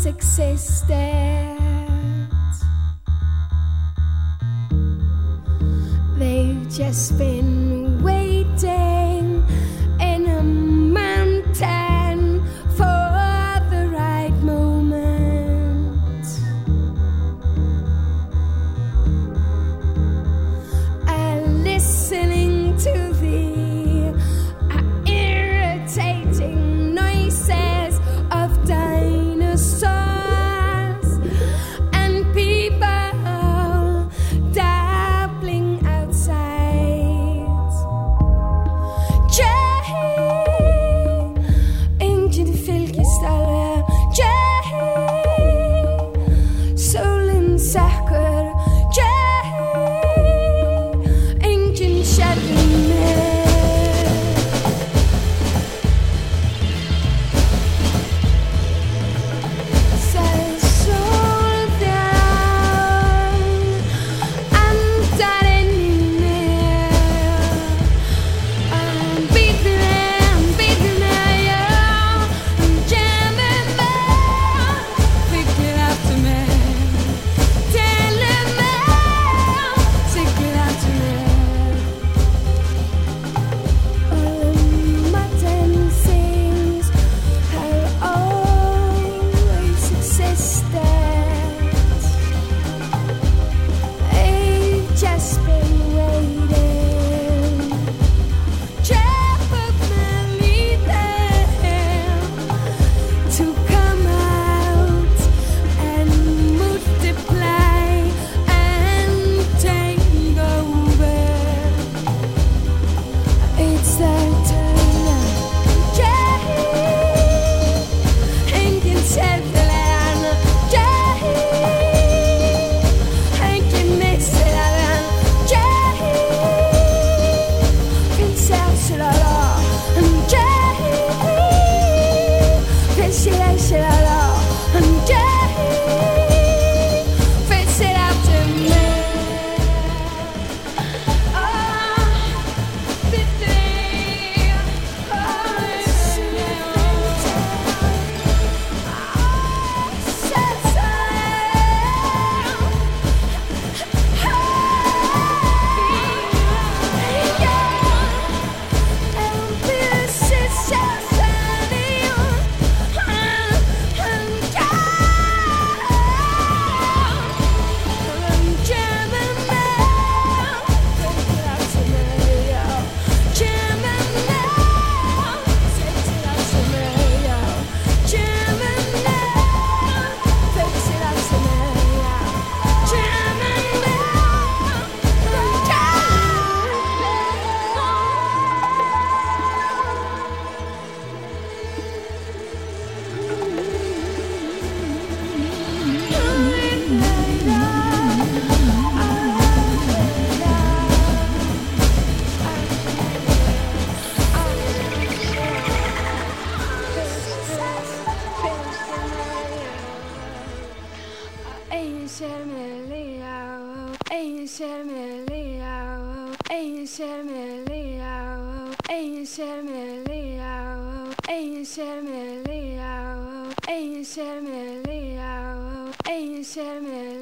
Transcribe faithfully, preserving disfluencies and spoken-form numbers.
always existed. They've just been waiting in a mountain for the right moment, and listening to the uh, irritating noises of dinosaurs and people dabbling outside. Jay, ingen fylkesdaler. Jay, solen søker. Jay, ingen skjelver. Ingen ser meg le av, ingen ser meg